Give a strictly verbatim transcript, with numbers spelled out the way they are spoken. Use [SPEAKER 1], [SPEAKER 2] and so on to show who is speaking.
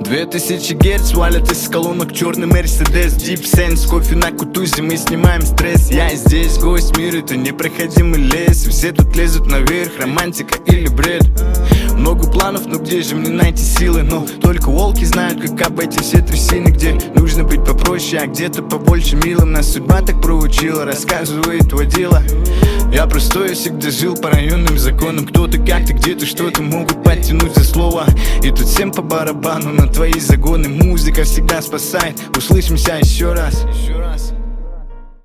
[SPEAKER 1] Две тысячи герц валят из колонок черный Мерседес. Deep Sense, кофе на кутузе, мы снимаем стресс. Я здесь гость, мир это непроходимый лес. И все тут лезут наверх, романтика или бред. Много планов, но где же мне найти силы? Но только волки знают, как обойти все трясины. Где нужно быть попроще, а где-то побольше милым. Нас судьба так проучила, рассказывает водила. Я простой, всегда жил по районным законам. Кто-то как-то где-то что-то могут подтянуть за слово. И тут всем по барабану на твои загоны. Музыка всегда спасает. Услышимся еще раз.